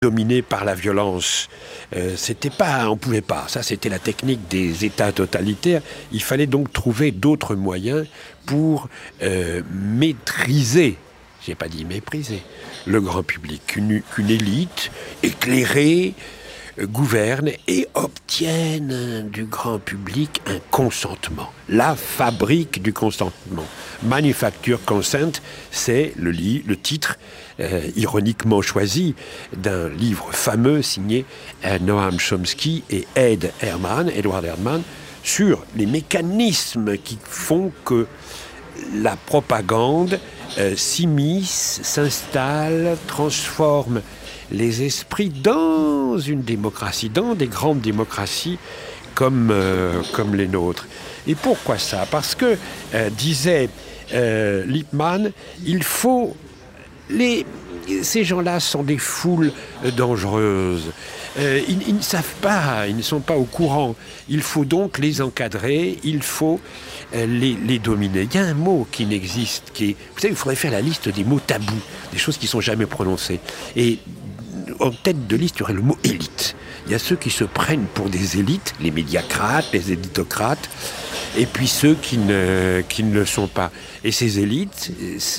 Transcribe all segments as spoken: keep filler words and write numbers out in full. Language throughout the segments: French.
dominé par la violence. Euh, c'était pas, on pouvait pas. Ça, c'était la technique des États totalitaires. Il fallait donc trouver d'autres moyens pour euh, maîtriser, j'ai pas dit mépriser, le grand public. Qu'une, qu'une élite éclairée euh, gouverne et obtienne du grand public un consentement. La fabrique du consentement. Manufacture Consent, c'est le, li- le titre euh, ironiquement choisi d'un livre fameux signé euh, Noam Chomsky et Ed Herman, Edward Herman, sur les mécanismes qui font que la propagande euh, s'immisce, s'installe, transforme les esprits dans une démocratie, dans des grandes démocraties comme, euh, comme les nôtres. Et pourquoi ça ? Parce que, euh, disait euh, Lippmann, il faut... Les, ces gens-là sont des foules dangereuses. Euh, ils, ils ne savent pas, ils ne sont pas au courant. Il faut donc les encadrer, il faut euh, les, les dominer. Il y a un mot qui n'existe, qui est... Vous savez, il faudrait faire la liste des mots tabous, des choses qui ne sont jamais prononcées. Et en tête de liste, il y aurait le mot élite. Il y a ceux qui se prennent pour des élites, les médiacrates, les élitocrates, et puis ceux qui ne, qui ne le sont pas. Et ces élites,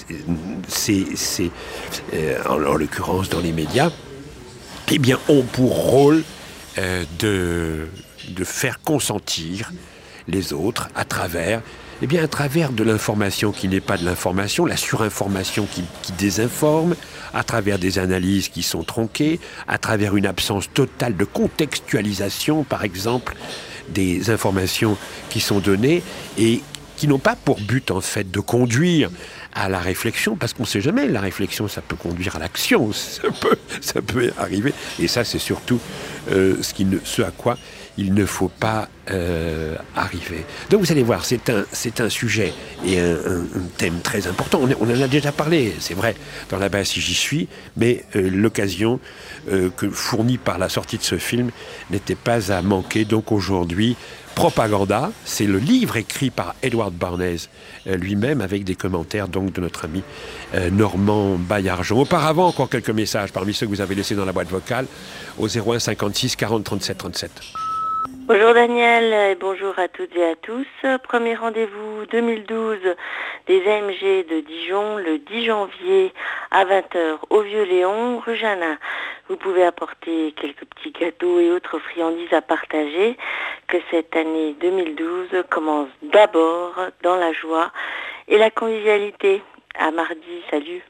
c'est, c'est, euh, en, en l'occurrence dans les médias, eh bien, ont pour rôle euh, de, de faire consentir les autres à travers, eh bien, à travers de l'information qui n'est pas de l'information, la surinformation qui, qui désinforme, à travers des analyses qui sont tronquées, à travers une absence totale de contextualisation, par exemple, des informations qui sont données et qui n'ont pas pour but, en fait, de conduire à la réflexion, parce qu'on ne sait jamais, la réflexion, ça peut conduire à l'action, ça peut, ça peut arriver. Et ça, c'est surtout euh, ce, qui ne, ce à quoi il ne faut pas euh, arriver. Donc vous allez voir, c'est un, c'est un sujet et un, un, un thème très important. On, on en a déjà parlé, c'est vrai, dans La base si j'y suis, mais euh, l'occasion euh, que, fournie par la sortie de ce film n'était pas à manquer. Donc aujourd'hui, Propaganda, c'est le livre écrit par Edward Bernays euh, lui-même, avec des commentaires donc de notre ami euh, Normand Baillargeon. Auparavant, encore quelques messages parmi ceux que vous avez laissés dans la boîte vocale au zéro un cinquante-six quarante trente-sept trente-sept. Bonjour Daniel et bonjour à toutes et à tous. Premier rendez-vous deux mille douze des A M G de Dijon le dix janvier à vingt heures au Vieux-Léon, rue Janin. Vous pouvez apporter quelques petits gâteaux et autres friandises à partager. Que cette année deux mille douze commence d'abord dans la joie et la convivialité. À mardi, salut.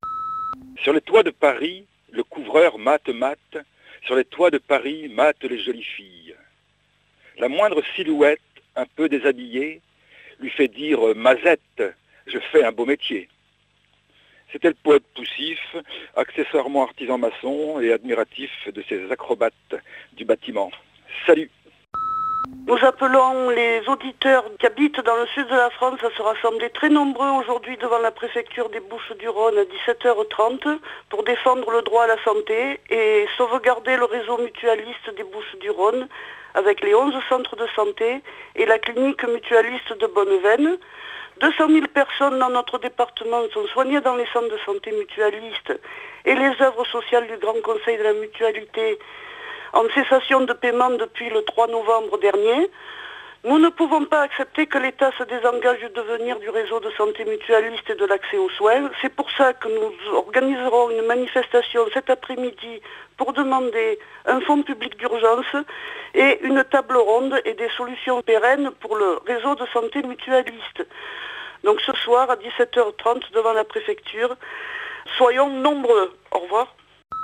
Sur les toits de Paris, le couvreur mate mate. Sur les toits de Paris, mate les jolies filles. La moindre silhouette, un peu déshabillée, lui fait dire « Mazette, je fais un beau métier ». C'était le poète poussif, accessoirement artisan maçon et admiratif de ces acrobates du bâtiment. Salut! Nous appelons les auditeurs qui habitent dans le sud de la France à se rassembler très nombreux aujourd'hui devant la préfecture des Bouches-du-Rhône à dix-sept heures trente pour défendre le droit à la santé et sauvegarder le réseau mutualiste des Bouches-du-Rhône avec les onze centres de santé et la clinique mutualiste de Bonneveine. deux cent mille personnes dans notre département sont soignées dans les centres de santé mutualistes et les œuvres sociales du Grand Conseil de la Mutualité en cessation de paiement depuis le trois novembre dernier. Nous ne pouvons pas accepter que l'État se désengage du devenir du réseau de santé mutualiste et de l'accès aux soins. C'est pour ça que nous organiserons une manifestation cet après-midi pour demander un fonds public d'urgence et une table ronde et des solutions pérennes pour le réseau de santé mutualiste. Donc ce soir à dix-sept heures trente devant la préfecture, soyons nombreux. Au revoir.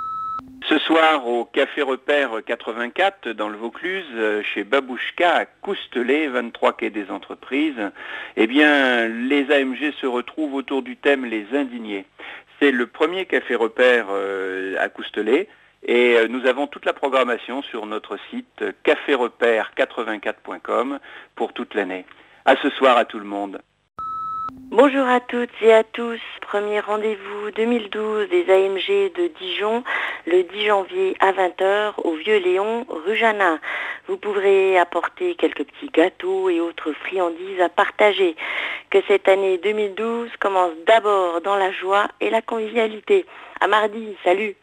Ce soir, au Café Repère quatre-vingt-quatre, dans le Vaucluse, chez Babouchka, à Coustelet, vingt-trois quai des Entreprises, eh bien, les A M G se retrouvent autour du thème Les Indignés. C'est le premier Café Repère euh, à Coustelet, et euh, nous avons toute la programmation sur notre site café repère quatre-vingt-quatre point com pour toute l'année. À ce soir à tout le monde. Bonjour à toutes et à tous. Premier rendez-vous deux mille douze des A M G de Dijon le dix janvier à vingt heures au Vieux-Léon, rue Janin. Vous pourrez apporter quelques petits gâteaux et autres friandises à partager. Que cette année deux mille douze commence d'abord dans la joie et la convivialité. À mardi, salut.